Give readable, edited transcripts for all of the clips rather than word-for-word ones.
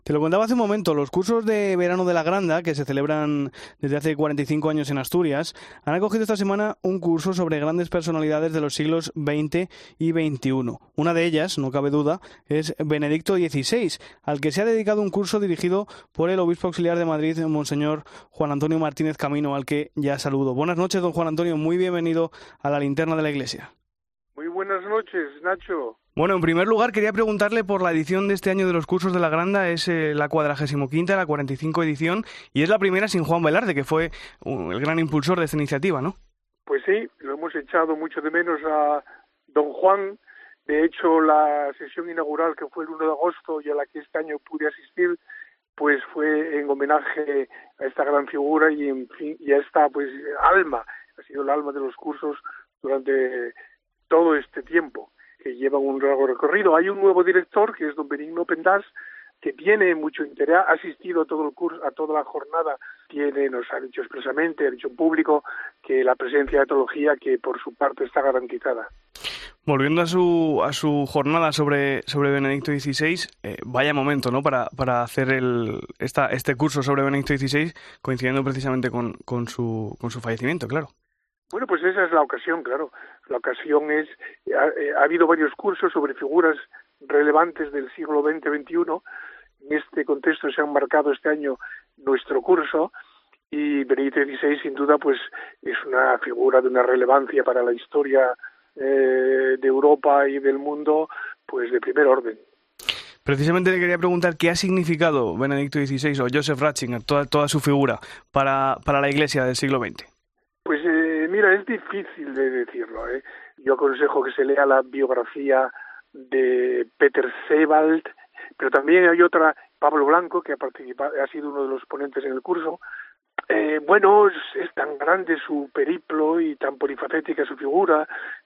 Te lo contaba hace un momento, los cursos de verano de la Granda, que se celebran desde hace 45 años en Asturias, han acogido esta semana un curso sobre grandes personalidades de los siglos XX y XXI. Una de ellas, no cabe duda, es Benedicto XVI, al que se ha dedicado un curso dirigido por el obispo auxiliar de Madrid, Monseñor Juan Antonio Martínez Camino, al que ya saludo. Buenas noches, don Juan Antonio, muy bienvenido a la linterna de la Iglesia. Muy buenas noches, Nacho. Bueno, en primer lugar quería preguntarle por la edición de este año de los cursos de la Granda. Es la 45ª, la 45 edición, y es la primera sin Juan Velarde, que fue el gran impulsor de esta iniciativa, ¿no? Pues sí, lo hemos echado mucho de menos a don Juan. De hecho, la sesión inaugural, que fue el 1 de agosto y a la que este año pude asistir, pues fue en homenaje a esta gran figura y, en fin, y a esta pues alma, ha sido el alma de los cursos durante todo este tiempo, que llevan un largo recorrido. Hay un nuevo director, que es don Benigno Pendas, que tiene mucho interés, ha asistido a todo el curso, a toda la jornada, nos ha dicho expresamente, ha dicho en público, que la presencia de teología, que por su parte está garantizada. Volviendo a su jornada sobre Benedicto XVI, vaya momento, ¿no? Para hacer este curso sobre Benedicto XVI, coincidiendo precisamente con su fallecimiento, claro. Bueno, pues esa es la ocasión, claro. La ocasión es, ha habido varios cursos sobre figuras relevantes del siglo XX-XXI. En este contexto se ha marcado este año nuestro curso, y Benedicto XVI sin duda pues es una figura de una relevancia para la historia de Europa y del mundo, pues de primer orden. Precisamente le quería preguntar qué ha significado Benedicto XVI o Joseph Ratzinger, toda su figura, para la Iglesia del siglo XX. Pues mira, es difícil de decirlo. Yo aconsejo que se lea la biografía de Peter Sebald, pero también hay otra, Pablo Blanco, que ha sido uno de los ponentes en el curso. Bueno, es tan grande su periplo y tan polifacética su figura,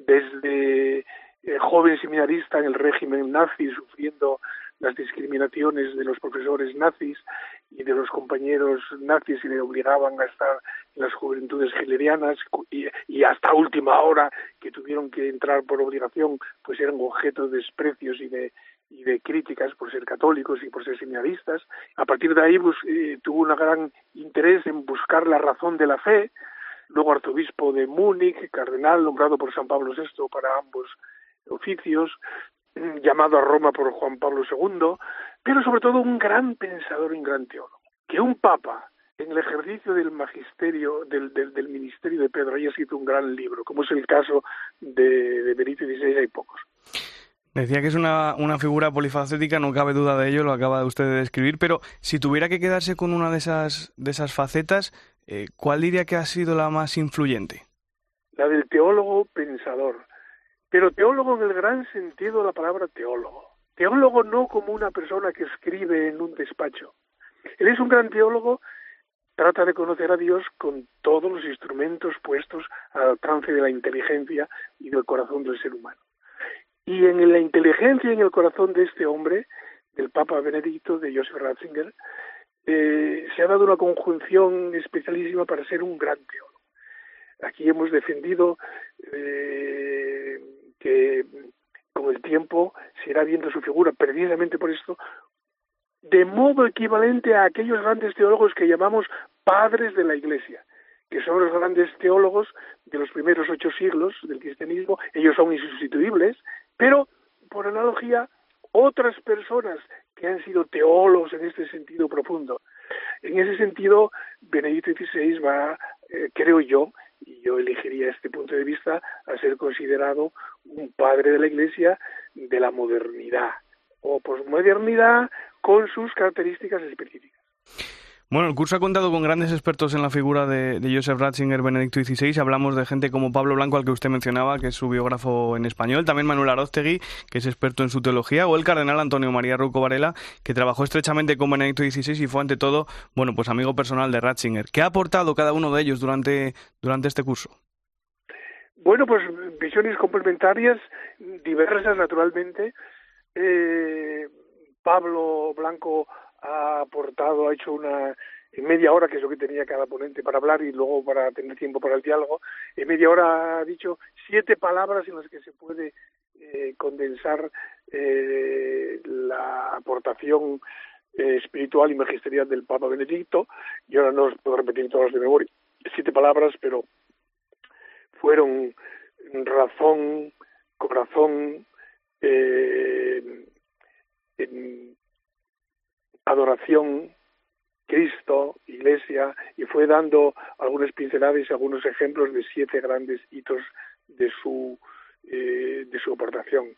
desde joven seminarista en el régimen nazi, sufriendo las discriminaciones de los profesores nazis y de los compañeros nazis, y le obligaban a estar en las juventudes hitlerianas, y hasta última hora, que tuvieron que entrar por obligación, pues eran objeto de desprecios y de críticas por ser católicos y por ser seminaristas. A partir de ahí tuvo un gran interés en buscar la razón de la fe. Luego arzobispo de Múnich, cardenal nombrado por San Pablo VI para ambos oficios, llamado a Roma por Juan Pablo II, pero sobre todo un gran pensador y un gran teólogo. Que un papa, en el ejercicio del magisterio, del ministerio de Pedro, haya escrito un gran libro, como es el caso de Benedicto XVI, hay pocos. Decía que es una figura polifacética, no cabe duda de ello, lo acaba usted de describir, pero si tuviera que quedarse con una de esas facetas, ¿cuál diría que ha sido la más influyente? La del teólogo pensador, pero teólogo en el gran sentido de la palabra teólogo. Teólogo no como una persona que escribe en un despacho. Él es un gran teólogo, trata de conocer a Dios con todos los instrumentos puestos al alcance de la inteligencia y del corazón del ser humano. Y en la inteligencia y en el corazón de este hombre, del Papa Benedicto, de Joseph Ratzinger, se ha dado una conjunción especialísima para ser un gran teólogo. Aquí hemos defendido que con el tiempo se irá viendo su figura, precisamente por esto, de modo equivalente a aquellos grandes teólogos que llamamos padres de la Iglesia, que son los grandes teólogos de los primeros 8 siglos del cristianismo. Ellos son insustituibles, pero por analogía otras personas que han sido teólogos en este sentido profundo. En ese sentido, Benedicto XVI va, creo yo, y yo elegiría este punto de vista, a ser considerado un padre de la Iglesia de la modernidad o posmodernidad, con sus características específicas. Bueno, el curso ha contado con grandes expertos en la figura de Joseph Ratzinger, Benedicto XVI. Hablamos de gente como Pablo Blanco, al que usted mencionaba, que es su biógrafo en español. También Manuel Aróstegui, que es experto en su teología. O el cardenal Antonio María Rouco Varela, que trabajó estrechamente con Benedicto XVI y fue, ante todo, bueno, pues amigo personal de Ratzinger. ¿Qué ha aportado cada uno de ellos durante este curso? Bueno, pues visiones complementarias, diversas naturalmente. Pablo Blanco ha hecho en media hora, que es lo que tenía cada ponente para hablar y luego para tener tiempo para el diálogo, en media hora ha dicho 7 palabras en las que se puede condensar la aportación espiritual y magisterial del Papa Benedicto, y ahora no os puedo repetir todas de memoria, 7 palabras, pero fueron razón, corazón, adoración, Cristo, Iglesia, y fue dando algunas pinceladas y algunos ejemplos de 7 grandes hitos de su aportación.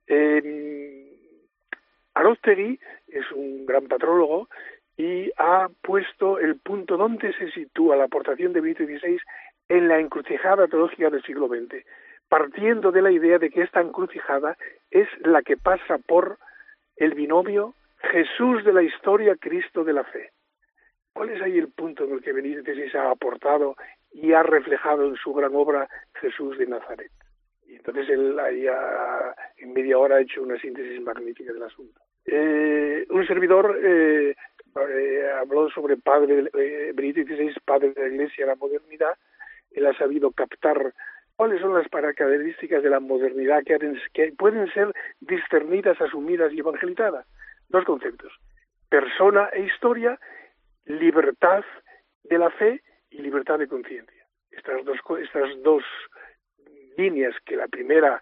Aróstegui es un gran patrólogo y ha puesto el punto donde se sitúa la aportación de Benedicto XVI en la encrucijada teológica del siglo XX, partiendo de la idea de que esta encrucijada es la que pasa por el binomio Jesús de la historia, Cristo de la fe. ¿Cuál es ahí el punto en el que Benedicto XVI ha aportado y ha reflejado en su gran obra Jesús de Nazaret? Y entonces él ahí en media hora ha hecho una síntesis magnífica del asunto. Un servidor habló sobre Benedicto XVI, padre de la Iglesia, la modernidad. Él ha sabido captar cuáles son las características de la modernidad que pueden ser discernidas, asumidas y evangelizadas. 2 conceptos: persona e historia, libertad de la fe y libertad de conciencia. Estas dos líneas, que la primera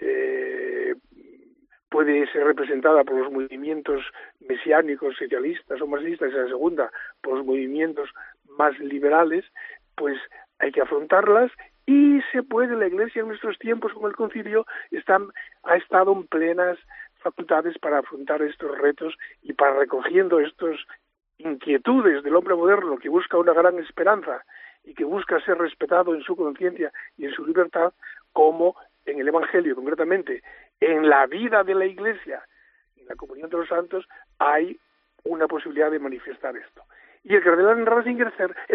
puede ser representada por los movimientos mesiánicos, socialistas o marxistas, y la segunda por los movimientos más liberales, pues hay que afrontarlas, y se puede. La Iglesia en nuestros tiempos, con el Concilio, ha estado en plenas facultades para afrontar estos retos y para, recogiendo estas inquietudes del hombre moderno que busca una gran esperanza y que busca ser respetado en su conciencia y en su libertad, como en el Evangelio, concretamente en la vida de la Iglesia, en la comunión de los santos, hay una posibilidad de manifestar esto. Y el cardenal Ratzinger,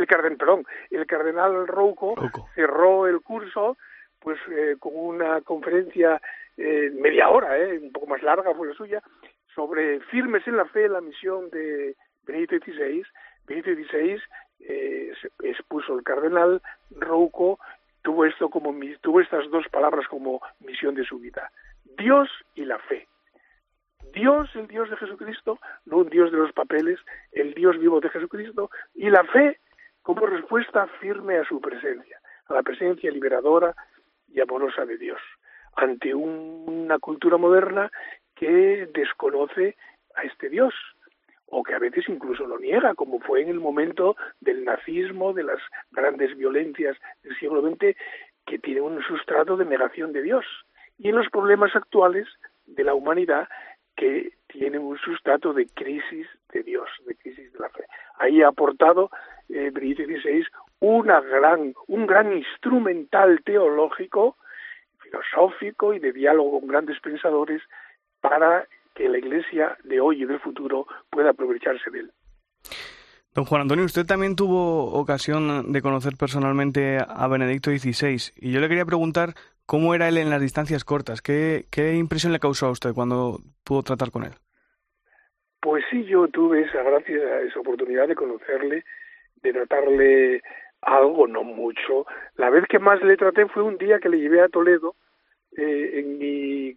el cardenal Rouco cerró el curso pues con una conferencia media hora, un poco más larga fue la suya, sobre firmes en la fe, la misión de Benedicto XVI. Benedicto XVI expuso, el cardenal Rouco tuvo estas 2 palabras como misión de su vida: Dios y la fe. Dios, el Dios de Jesucristo, no un Dios de los papeles, el Dios vivo de Jesucristo, y la fe como respuesta firme a su presencia, a la presencia liberadora y amorosa de Dios, ante una cultura moderna que desconoce a este Dios, o que a veces incluso lo niega, como fue en el momento del nazismo, de las grandes violencias del siglo XX, que tienen un sustrato de negación de Dios, y en los problemas actuales de la humanidad, que tienen un sustrato de crisis de Dios, de crisis de la fe. Ahí ha aportado Benedicto XVI un gran instrumental teológico, filosófico y de diálogo con grandes pensadores para que la Iglesia de hoy y del futuro pueda aprovecharse de él. Don Juan Antonio, usted también tuvo ocasión de conocer personalmente a Benedicto XVI, y yo le quería preguntar cómo era él en las distancias cortas. ¿Qué impresión le causó a usted cuando pudo tratar con él? Pues sí, yo tuve esa oportunidad de conocerle, de tratarle algo, no mucho. La vez que más le traté fue un día que le llevé a Toledo en mi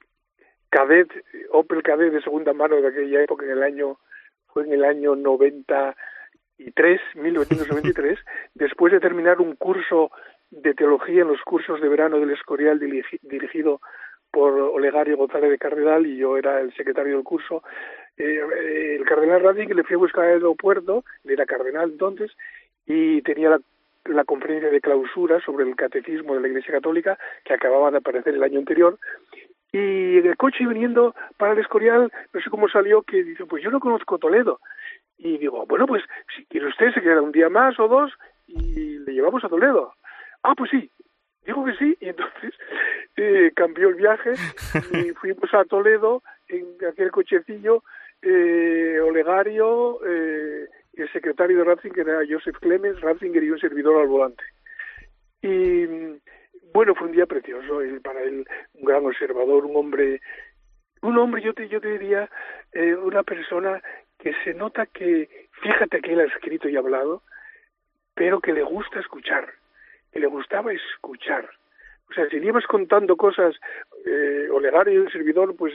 Opel Kadett de segunda mano de aquella época, fue en el año 1993, después de terminar un curso de teología en los cursos de verano del Escorial dirigido por Olegario González de Cardenal, y yo era el secretario del curso. El cardenal Ratzinger le fui a buscar al aeropuerto, él era cardenal entonces, y tenía la conferencia de clausura sobre el catecismo de la Iglesia Católica, que acababa de aparecer el año anterior, y en el coche viniendo para el Escorial, no sé cómo salió, que dice, pues yo no conozco Toledo. Y digo, bueno, pues si quiere usted se queda un día más o 2 y le llevamos a Toledo. Ah, pues sí, dijo que sí, y entonces cambió el viaje y fuimos a Toledo en aquel cochecillo, Olegario, el secretario de Ratzinger era Joseph Clemens, Ratzinger y un servidor al volante. Y bueno, fue un día precioso, para él un gran observador, un hombre, yo te diría, una persona que se nota que, fíjate que él ha escrito y hablado, pero que le gusta escuchar, que le gustaba escuchar. O sea, si le ibas contando cosas, Olegario y el servidor, pues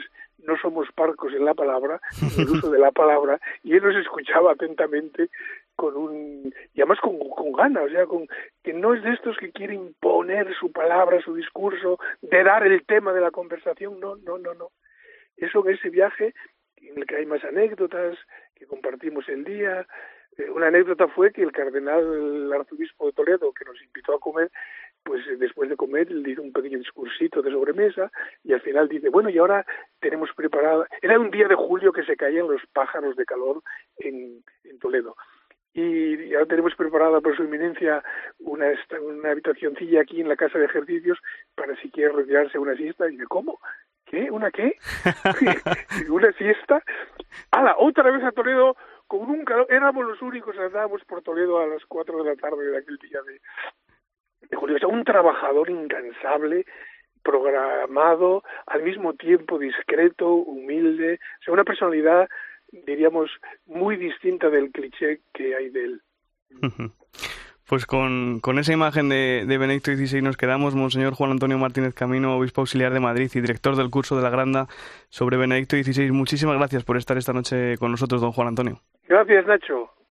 no somos parcos en la palabra, en el uso de la palabra, y él nos escuchaba atentamente y además con ganas, o sea, que no es de estos que quiere imponer su palabra, su discurso, de dar el tema de la conversación, no. Eso en ese viaje, en el que hay más anécdotas, que compartimos el día. Una anécdota fue que el cardenal, el arzobispo de Toledo, que nos invitó a comer, pues después de comer él hizo un pequeño discursito de sobremesa y al final dice, bueno, y ahora tenemos preparada, era un día de julio que se caían los pájaros de calor en Toledo, y ahora tenemos preparada por su eminencia una habitacioncilla aquí en la casa de ejercicios para si quiere retirarse a una siesta. Y dice, ¿cómo? ¿Qué? ¿Una qué? ¿Una siesta? ¡Hala! Otra vez a Toledo con un calor. Éramos los únicos, andábamos por Toledo a las 4 de la tarde de aquel día de julio. O sea, un trabajador incansable, programado, al mismo tiempo discreto, humilde. O sea, una personalidad, diríamos, muy distinta del cliché que hay de él. Pues con esa imagen de Benedicto XVI nos quedamos. Monseñor Juan Antonio Martínez Camino, obispo auxiliar de Madrid y director del curso de la Granda sobre Benedicto XVI. Muchísimas gracias por estar esta noche con nosotros, don Juan Antonio. Gracias, Nacho.